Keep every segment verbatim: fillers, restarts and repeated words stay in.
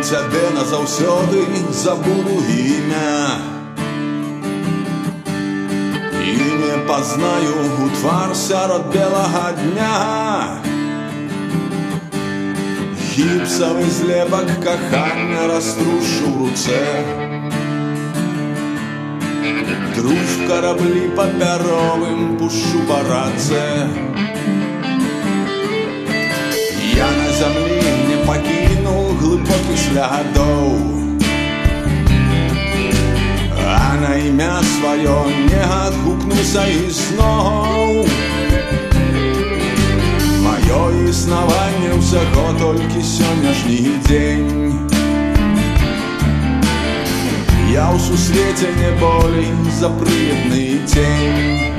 цябе назаўсёды забуду імя і не пазнаю у твар сярод белага дня. Гіпсавы злепак кахання раструшу ў руцэ, друж караблі папяровым пушу па рацэ. Я на зямлі не пакінуў глыбокіх слядоў, а на імя сваё не адгукнуся ізноў. Маё існаванне ўсяго толькі сённяшні дзень. Я ў сусвеце не болей за прыемны цень.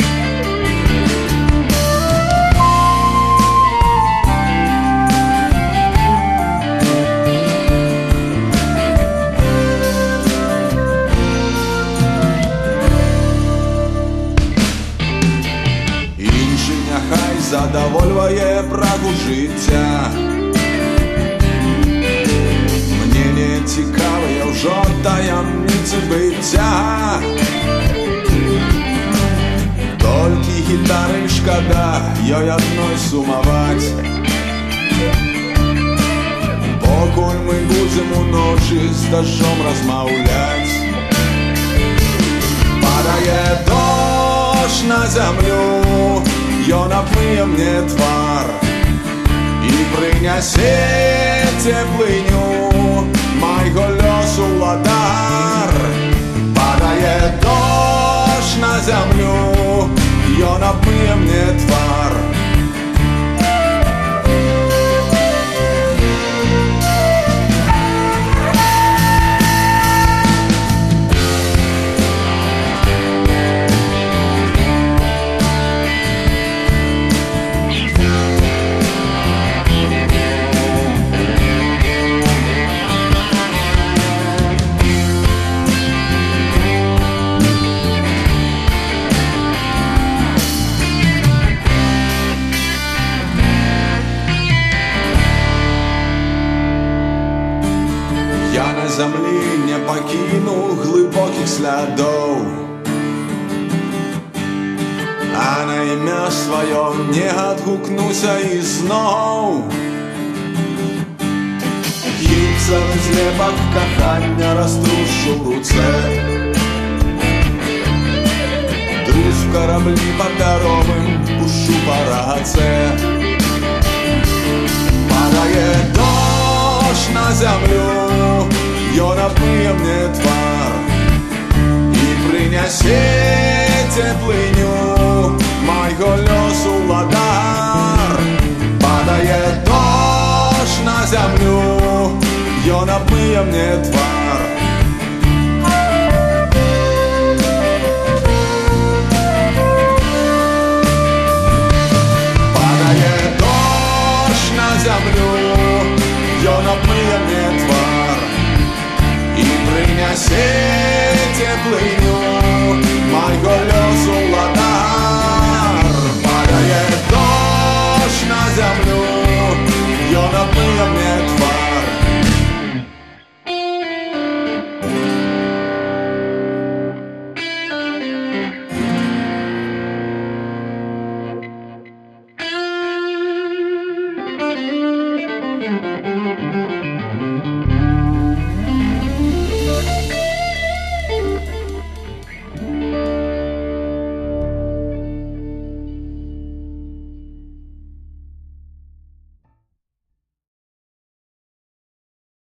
Задавольвае прагу жыцця. Мне не цікавыя ўжо таямніцы быцця. Толькі гітары шкада ёй адной сумаваць, покуль мы будзем уночы з дажджом размаўляць. Падае дождж на зямлю, ён абмые мне твар і прынясе цеплыню майго лёсу ладар. Падае дождж на зямлю, ён абмые мне твар. Я на зямлі не пакінуў глыбокіх слядоў, а на імя сваё не адгукнуся ізноў. Гіпсавы злепак кахання раструшу ў руцэ, друж караблі папяровым пушу па рацэ. Падае дождж на зямлю, ён абмые мне твар і прынясе цеплыню майго лёсу ладар. Падае дождж на зямлю, ён абмые мне твар. Падае дождж на зямлю, ён абмые мне твар і прынясе цеплыню